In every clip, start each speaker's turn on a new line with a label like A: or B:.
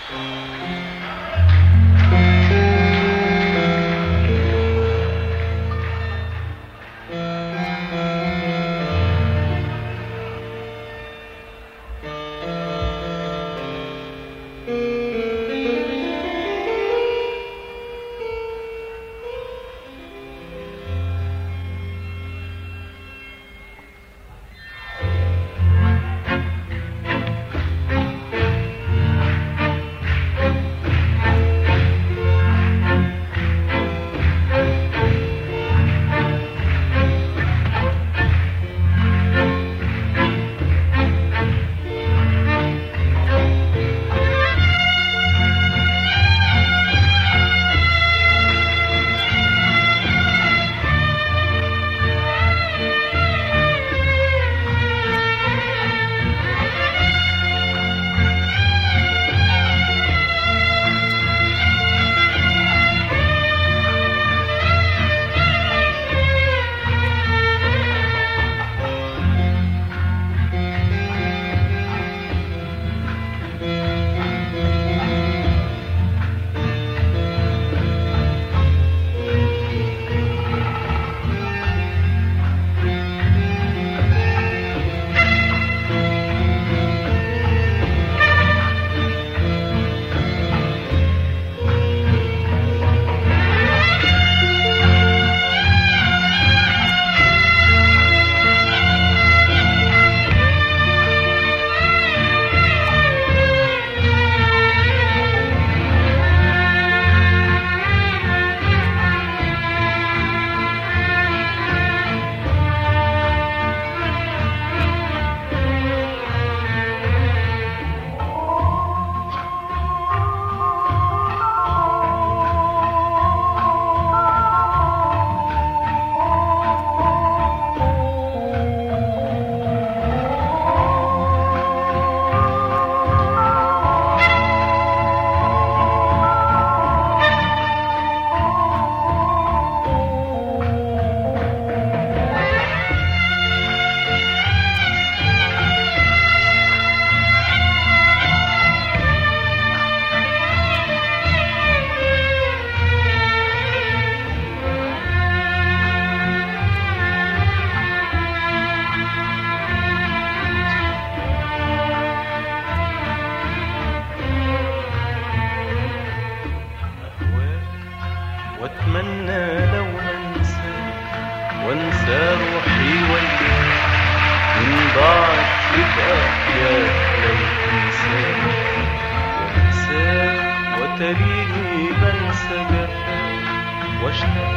A: تريني بنسى جفاك واشتاق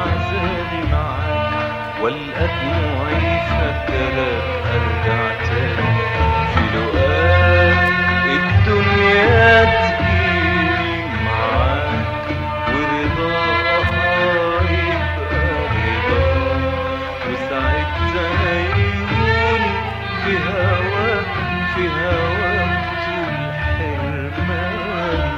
A: لعذابي معاك والقى دموعي فاكراك ارجع تاني في لقاك الدنيا تجيلي معاك ورضاها يبقى رضاك وساعتها يكون في هواك في هواك طول حرمان.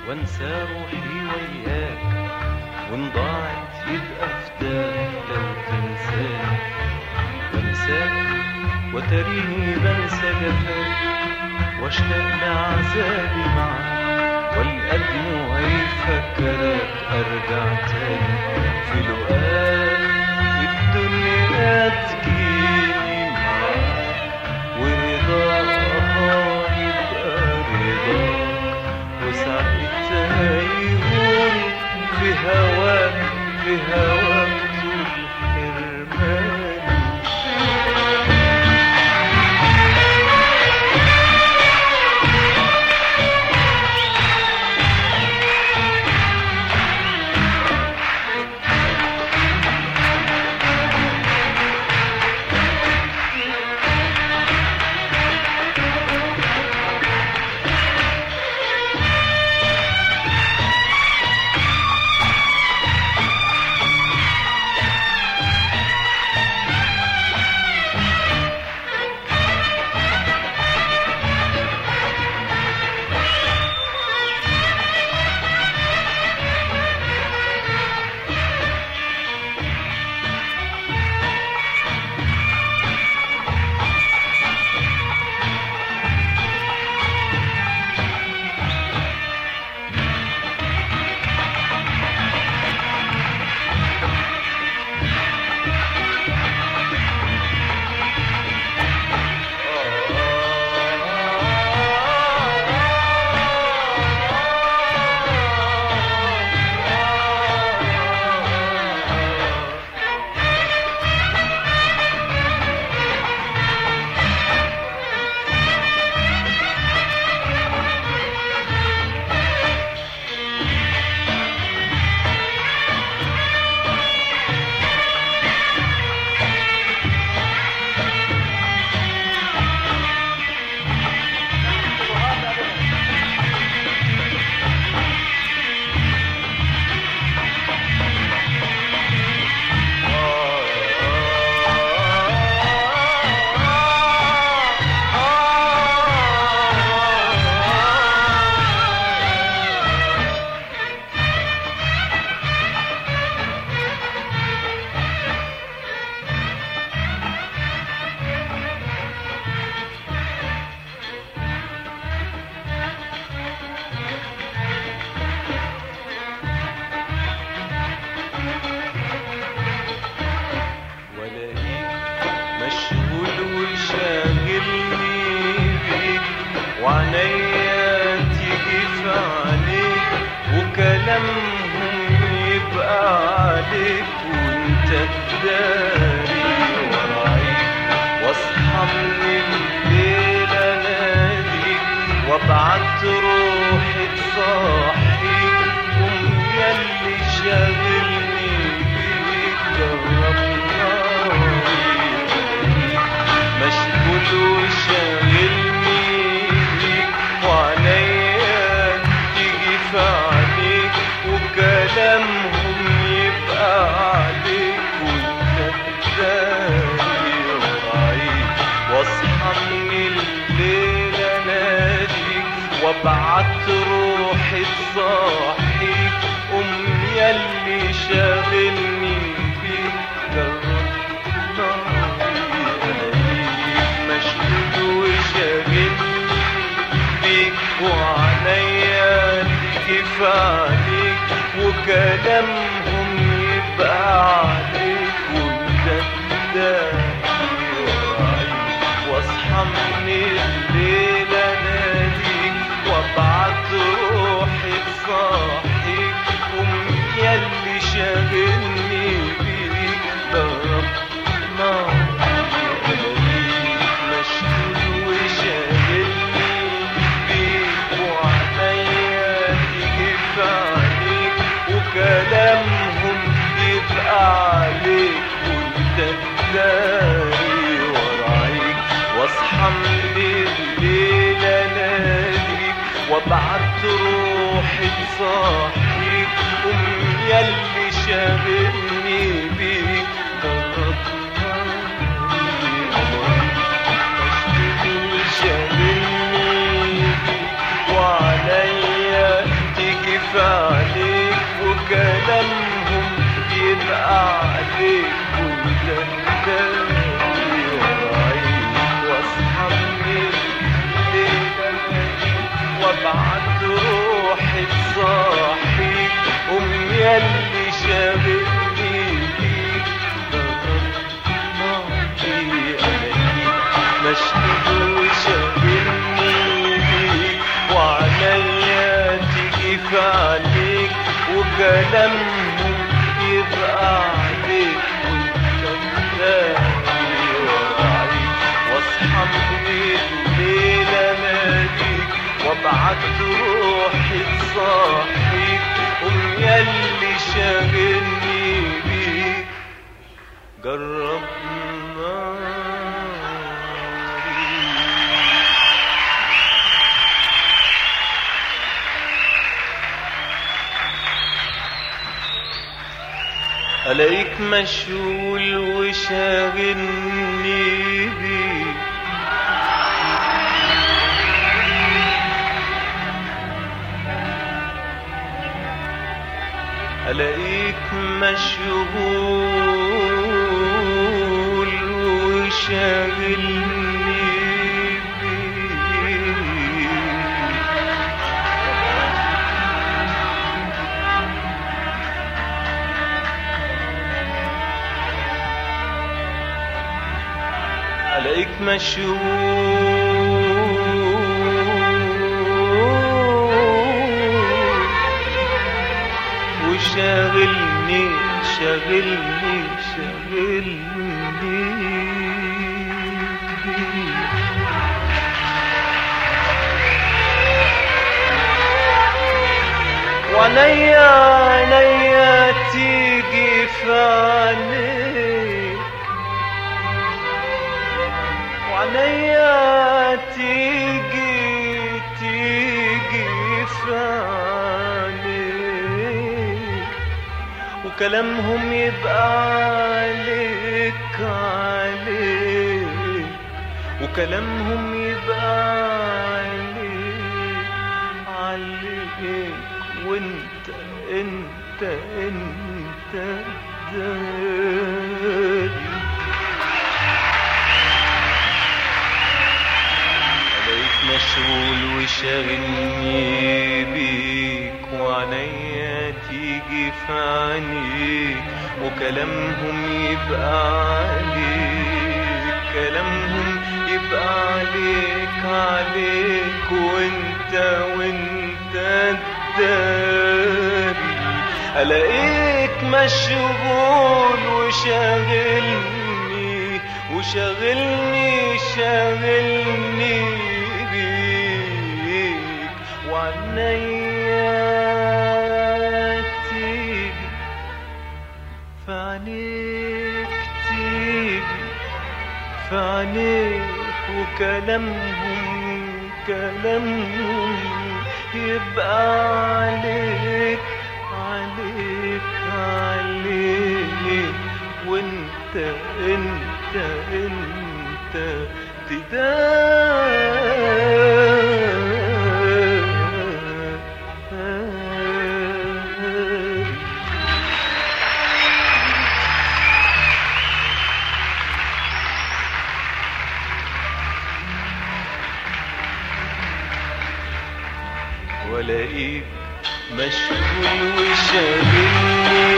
A: وانسى روحي وياك، وان ضاعت يبقى فداك لو تنساني. بنساك وتريني بنسى جفاك، واشتاق لعذابي معاك، والقى دموعي فكرك ارجع تاني. في لقاك الدنيا تجيني معاك، ورضاها يبقى رضاك، وساعتها يهون في هواك طول حرماني. وعنيا تيجي في عليك، وكلامهم يبقى عليك، وانت تداري ورايك. واصحى من الليل اناديك، وابعت روحي تصحيك، قوم ياللي شاغلني بيك، جرب ناري مشغول وشاغلني، وعنيا تيجي في عليك، وكلامهم يبقى عليك، وانت تداري ورايك. واصحى من الليل اناديك، وابعت روحي تصحيك، قوم ياللي شاغلني بيك، جرب ناري مشغول وشاغلني، وعنيا تيجي في عليك، وكلامهم يبقى عليك، وانت تداري ورايك. واصحى من الليل اناديك، وابعت روحي تصحيك، قوم ياللي شاغلني بيك، ضرب ناري مشغول وشاغلني، وكلامهم يبقى عليك، وانت تداري ورايك. واصحى من الليل اناديك، وابعت روحي تصحيك، قوم ياللي شاغلني بيك، ضرب ناري شاغلني بيك، وعليا تيجي وكلامهم يبقى عليك وانت تداري وراعيك، واصحى من الليل اناديك وابعت روحي تصحيك، قوم ياللي شاغلني بيك جرب ألاقيك مشغول وشاغلني بيك، ألاقيك مشغول وشاغلني بيك، ألاقيك مشغول وشاغلني شاغلني شاغلني، وعينيا عينيا تيجي في عينيك، وعينيا تيجي في عينيك، وكلامهم يبقى عليك عليك، وكلامهم يبقى عليك عليك، وانت انت انت داري. عليك مشغول وشاغلني بيك، وعينيا تيجي في عينيك، وكلامهم يبقى عليك كلامهم يبقى عليك عليك، وانت الداري. ألاقيك مشغول وشاغلني شاغلني بيك، وعينيا تيجي في عينيك تيجي في عينيك، وكلامهم يبقى عليك عليك، وانت تداري. ولاقيك مشغول وشاغلني،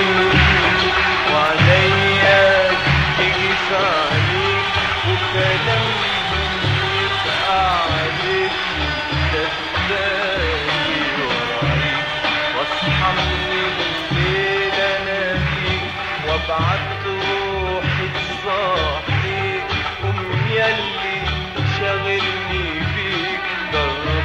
A: وعليا تيجي في عينيك، وكلامهم يبقى عليك وانت تداري ورايك، واصحى من الليل اناديك وابعت روحي تصحيك، قوم ياللي شاغلني بيك جرب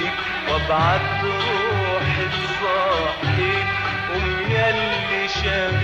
A: بعد روحي تصحيك، قوم ياللي شاغلني